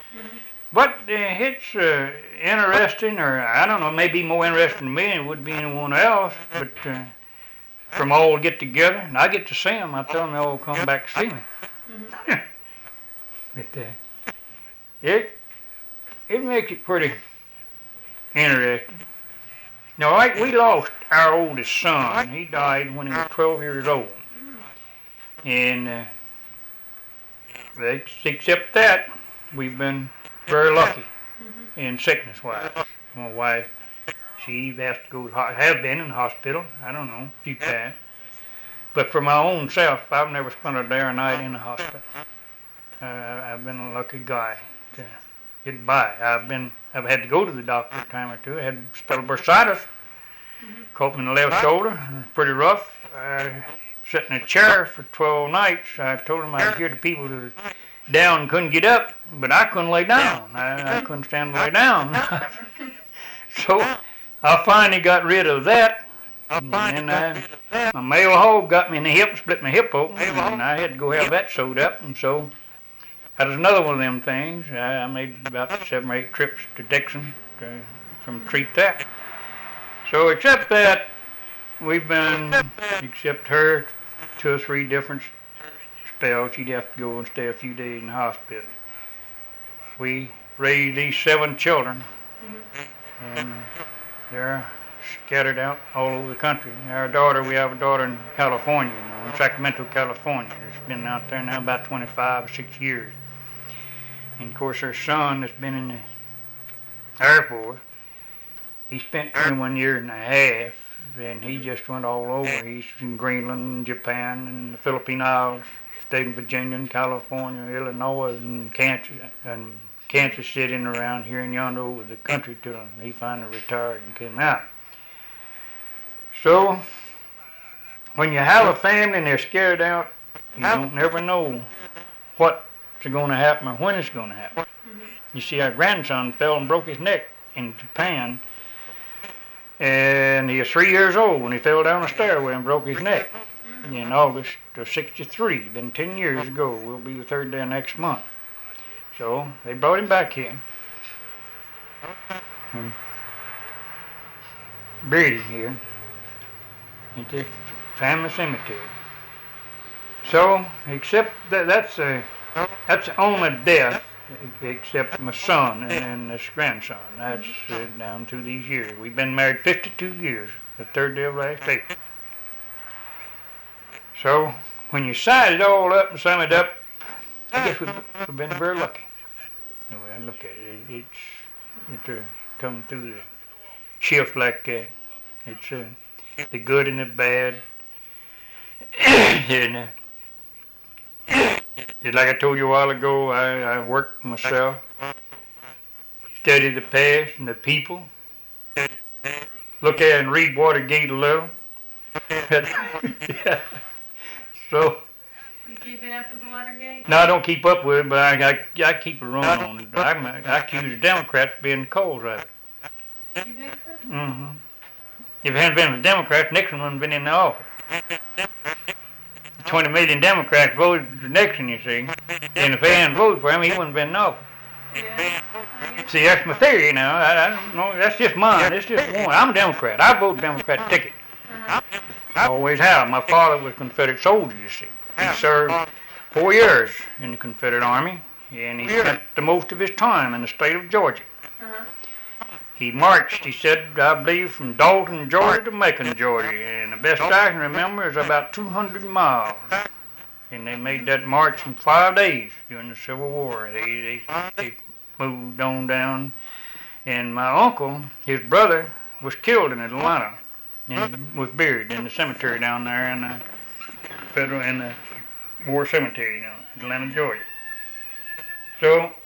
But it's interesting, or I don't know, maybe more interesting to me than it would be anyone else. But from all get together, and I get to see them. I tell them they all come back to see me. But it makes it pretty interesting. Now, like we lost our oldest son. He died when he was 12 years old. And except that, we've been very lucky in sickness-wise. My wife, she has to go have been in the hospital. I don't know, a few times. But for my own self, I've never spent a day or night in the hospital. I've been a lucky guy to get by. I've had to go to the doctor a time or two. I had spinal bursitis. Caught me in the left shoulder. It was pretty rough. I sat in a chair for 12 nights. I told them I'd hear the people that were down and couldn't get up, but I couldn't lay down. I couldn't stand to lay down. So I finally got rid of that. And then my male hog got me in the hip, split my hip open, and I had to go have that sewed up. And so that was another one of them things. I made about 7 or 8 trips to Dixon to treat that. So except that, we've been, except her, 2 or 3 different spells. She'd have to go and stay a few days in the hospital. We raised these 7 children, and they're scattered out all over the country. We have a daughter in California, in Sacramento, California. She's been out there now about 25 or 6 years. And of course, her son that's been in the Air Force, he spent 21 years and a half, and he just went all over. He's in Greenland, Japan, and the Philippine Isles, stayed in Virginia and California, Illinois, and Kansas City and around here and yonder over the country till he finally retired and came out. So, when you have a family and they're scared out, you don't never know what's going to happen or when it's going to happen. You see, our grandson fell and broke his neck in Japan, and he was 3 years old when he fell down a stairway and broke his neck in August of '63. Been 10 years ago. Will be the 3rd day of next month. So they brought him back here and buried him here at the family cemetery. So, except that's the only death, except my son and this grandson. That's down to these years. We've been married 52 years, the 3rd day of last April. So, when you size it all up and sum it up, I guess we've been very lucky. The way I look at it, it's come through the shift like that. It's the good and the bad. And just like I told you a while ago, I work myself, study the past and the people, look at and read Watergate a little. So. You keeping up with Watergate? No, I don't keep up with it, but I keep a run on it. I accuse the Democrats of being the cause of it. You think so? Mm-hmm. If it hadn't been for the Democrats, Nixon wouldn't have been in the office. 20 million Democrats voted for Nixon, you see. And if they hadn't voted for him, he wouldn't have been in the office. Yeah. See, that's my theory now. I don't know. That's just mine. It's just one. I'm a Democrat. I vote Democrat ticket. I always have. My father was a Confederate soldier, you see. He served 4 years in the Confederate Army, and he spent the most of his time in the state of Georgia. He marched, he said, I believe, from Dalton, Georgia to Macon, Georgia, and the best I can remember is about 200 miles. And they made that march in 5 days during the Civil War. They moved on down, and my uncle, his brother, was killed in Atlanta and was buried in the cemetery down there in the War Cemetery, Atlanta, Georgia. So